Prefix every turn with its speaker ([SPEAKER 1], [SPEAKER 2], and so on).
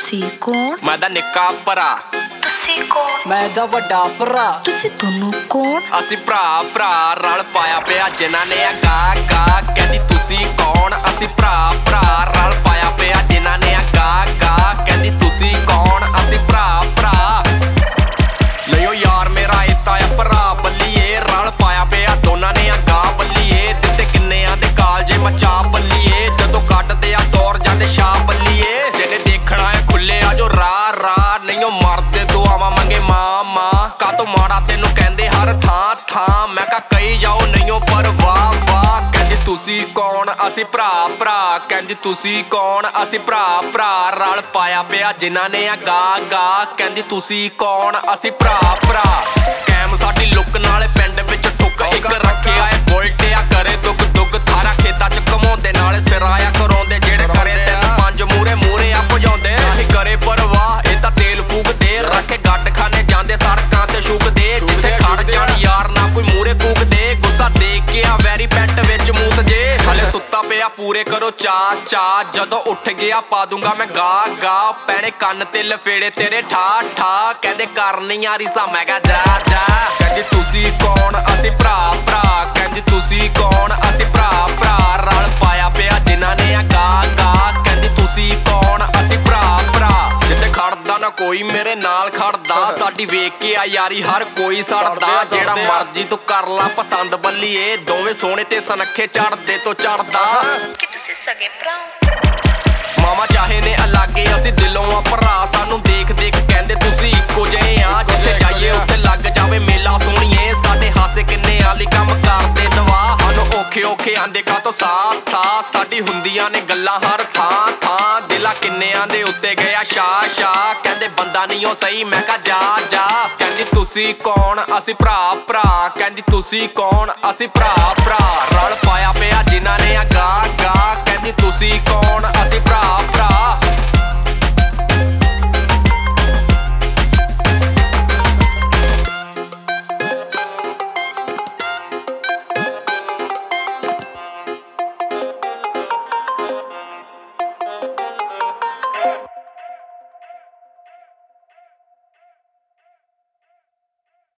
[SPEAKER 1] ਤੁਸੀਂ ਕੌਣ?
[SPEAKER 2] ਮੈਂ ਦਾ ਨਿੱਕਾ ਭਰਾ।
[SPEAKER 1] ਤੁਸੀਂ ਕੌਣ?
[SPEAKER 3] ਮੈਂ ਦਾ ਵੱਡਾ ਭਰਾ।
[SPEAKER 1] ਤੁਸੀਂ ਦੋਨੋਂ ਕੌਣ?
[SPEAKER 2] ਅਸੀਂ ਭਰਾ ਭਰਾ ਰਲ ਪਾਇਆ ਪਿਆ ਜਿਨ੍ਹਾਂ ਨੇ ਆ ਗਾ ਗਾ ਕਹਿੰਦੀ ਤੁਸੀਂ ਕੌਣ? ਅਸੀਂ ਭਰਾ ਭਰਾ ਰਲ ਪਾਇਆ ਪਿਆ ਜਿਨ੍ਹਾਂ ਨੇ ਆ ਗਾ ਗਾ ਕਹਿੰਦੀ ਤੁਸੀਂ ਕੌਣ? ਅਸੀਂ ਭਰਾ ਭਰਾ ਲਿਓ ਯਾਰ ਮੇਰਾ ਇਤਾ ਆ ਭਰਾ ਬੱਲੀਏ ਰਲ ਪਾਇਆ ਪਿਆ ਦੋਨਾਂ ਨੇ ਆ ਗਾ ਬੱਲੀਏ ਦਿੱਤੇ ਕਿੰਨਿਆਂ ਦੇ ਕਾਲਜੇ ਮਚਾ ਬੱਲੀਏ ਜਦੋਂ ਕੱਢਦੇ ਆ ਦੌਰ ਜਾਂਦੇ ਸ਼ਾ ਬੱਲੀਏ ਜਿਹਨੇ ਦੇਖਣਾ ਆ ਖੁੱਲੇ ਆ ਜੋ ਰਾਹ ਰਾਹ ਨਹੀਂ ਉਹ ਮਰਦੇ ਦੁਆਵਾਂ ਮੰਗੇ ਮਾਂ ਮਾਂ ਕਾਤੋਂ ਮਾੜਾ ਤੈਨੂੰ ਕਹਿੰਦੇ ਹਰ ਥਾਂ ਥਾਂ ਮੈਂ ਕਾ ਕਹੀ ਜਾਓ ਨਹੀਂ ਉਹ ਪਰ ਵਾਹ ਵਾਹ ਕਹਿੰਦੀ ਤੁਸੀਂ ਕੌਣ? ਅਸੀਂ ਭਰਾ ਭਰਾ ਕਹਿੰਦੀ ਤੁਸੀਂ ਕੌਣ? ਅਸੀਂ ਭਰਾ ਭਰਾ ਰਲ ਪਾਇਆ ਪਿਆ ਜਿਨ੍ਹਾਂ ਨੇ ਆ ਗਾ ਗਾ ਕਹਿੰਦੀ ਤੁਸੀਂ ਕੌਣ? ਅਸੀਂ ਭਰਾ ਭਰਾ ਕੈਮ ਸਾਡੀ ਲੁੱਕ ਨਾਲੇ ਪਿੰਡ ਵਿੱਚ ਠੁੱਕ ਇੱਕ ਰੱਖਿਆ ਏ ਬੁਲਟ ਆ ਕਰੇ ਦੁੱਗ ਦੁੱਗ ਥਾਰਾ ਖੇਤਾਂ ਚ ਘਮਾਉਂਦੇ ਨਾਲੇ ਸਿਰਾਇਆ ਕਰਾਉਂਦੇ ਜਿਹੜੇ ਕਰੇ ਤਿੰਨ ਪੰਜ ਮੂਰੇ ਮੂਰੇ ਆ ਭਜਾਉਂਦੇ ਨਹੀਂ ਕਰੇ ਪਰਵਾਹ ਇਹ ਤਾਂ ਤੇਲ ਫੂਕਦੇ ਰੱਖੇ ਗੱਡ ਖਾਨੇ ਜਾਂਦੇ ਸੜਕਾਂ ਤੇ ਸ਼ੂਕਦੇ ਜਿੱਥੇ ਖੜ ਜਾਣ ਯਾਰ ਨਾ ਕੋਈ ਮੂਰੇ ਕੂਕਦੇ ਗੁੱਸਾ ਦੇਖ ਕੇ ਆ ਵੈਰੀ ਪੈਂਟ ਵਿੱਚ ਮੂਤ ਜੇ ਹਲੇ ਸੁੱਤਾ ਪਿਆ ਪੂਰੇ ਕਰੋ ਚਾ ਚਾ ਜਦੋਂ ਉੱਠ ਗਿਆ ਪਾ ਦੂੰਗਾ ਮੈਂ ਗਾ ਗਾ ਪੈਣੇ ਕੰਨ ਤੇ ਲਫੇੜੇ ਤੇਰੇ ਠਾ ਠਾ ਕਹਿੰਦੇ ਕਰਨੀ ਆ ਰੀਸਾ ਮੈਂ ਕਹਾ ਜਾ ਜਾ ਕਹਿੰਦੀ ਤੁਸੀਂ ਕੌਣ? ਅਸੀਂ ਭਰਾ ਭਰਾ ਕਹਿੰਦੀ ਤੁਸੀਂ ਕੌਣ? ਅਸੀਂ ਭਰਾ ਭਰਾ ਰਲ ਪਾਇਆ ਪਿਆ ਜਿਨ੍ਹਾਂ ਨੇ ਆ ਗਾ ਗਾ ਕਹਿੰਦੀ ਤੁਸੀਂ ਕੌਣ? ਅਸੀਂ ਭਰਾ ਭਰਾ ਜਿੱਥੇ ਖੜਦਾ ਨਾ ਕੋਈ ਮੇਰੇ ਨਾਲ ਖੜਦਾ ਸਾਡੀ ਵੇਖ ਕੇ ਆ ਯਾਰੀ ਹਰ ਕੋਈ ਸੜਦਾ ਜਿਹੜਾ ਮਰਜੀ ਤੂੰ ਕਰ ਲਾ ਪਸੰਦ ਬੱਲੀਏ ਦੋਵੇਂ ਸੋਹਣੇ ਤੇ ਸਨੱਖੇ ਚੜਦੇ ਤੋਂ ਚੜਦਾ
[SPEAKER 1] ਕਿ ਤੁਸੀਂ ਸਗੇ ਭਰਾ?
[SPEAKER 2] ਮਾਮਾ ਚਾਹੇ ਨੇ ਅਲਾਗੇ ਅਸੀਂ ਦਿਲੋਂ ਆ ਭਰਾ ਸਾਨੂੰ ਦੇਖ ਦੇਖ ਕਹਿੰਦੇ ਤੁਸੀਂ ਇੱਕੋ ਜਿਹੇ ਆ ਜਿੱਥੇ ਜਾਈਏ ਉੱਥੇ ਲੱਗ ਜਾਵੇ ਮੇਲਾ ਸੋਹਣੀਏ ਸਾਡੇ ਹਾਸੇ ਕਿੰਨੇ ਆਲੀ ਕੰਮ ਕਰਦੇ ਦਵਾ ਸਾਨੂੰ ਔਖੇ ਔਖੇ ਆਂਦੇ ਕਾਤੋਂ ਸਾਹ ਸਾਹ ਸਾਡੀ ਹੁੰਦੀਆਂ ਨੇ ਗੱਲਾਂ ਹਰ ਥਾਂ ਥਾਂ ਦਿਲਾਂ ਕਿੰਨਿਆਂ ਦੇ ਉੱਤੇ ਗਿਆ ਸ਼ਾ ਸ਼ਾ ਕਹਿੰਦੇ ਬੰਦਾ ਨਹੀਂ ਉਹ ਸਹੀ ਮੈਂ ਕਹਾ ਜਾ ਜਾ ਕਹਿੰਦੀ ਤੁਸੀਂ ਕੌਣ? ਅਸੀਂ ਭਰਾ ਭਰਾ ਕਹਿੰਦੀ ਤੁਸੀਂ ਕੌਣ? ਅਸੀਂ ਭਰਾ ਭਰਾ ਰਲ ਪਾਇਆ ਪਿਆ ਜਿਨ੍ਹਾਂ ਨੇ ਆ ਗਾ ਗਾ ਕਹਿੰਦੀ ਤੁਸੀਂ ਕੌਣ?